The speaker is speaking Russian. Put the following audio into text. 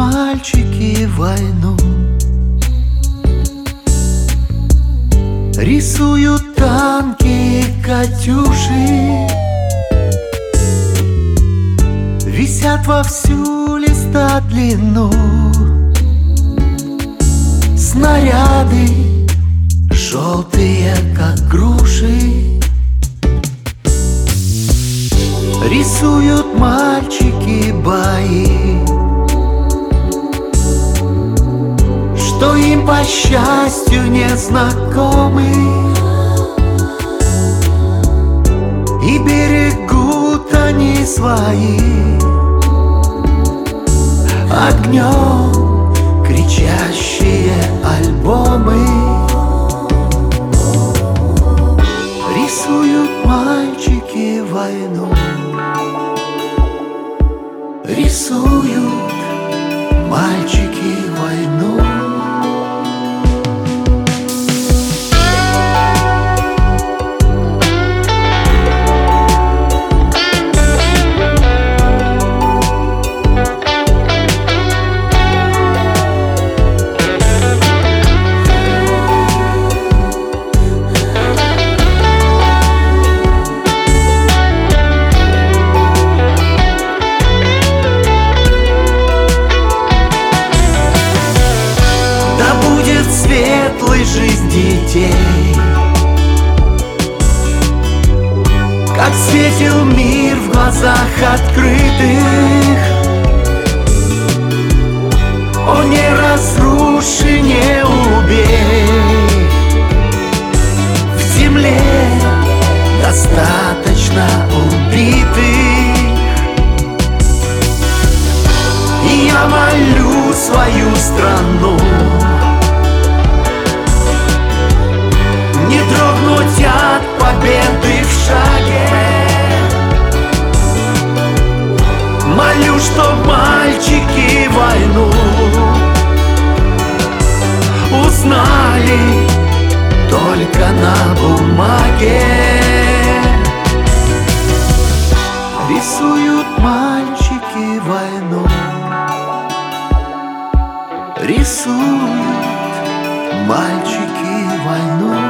мальчики войну, рисуют танки, катюши, висят во всю листа длину. Снаряды желтые, как груши, рисуют мальчики бои, что им по счастью не знакомы, и берегут они свои огнем кричащие альбомы. Рисуют мальчики войну, рисуют мальчики войну. Светлой жизнь детей, как светил мир в глазах открытых. О, не разруши, не убей, в земле достаточно убитых. И я молю свою страну не дрогнуть от победы в шаге. Молю, чтоб мальчики войну узнали только на бумаге. Рисуют мальчики войну, рисуют мальчики войну.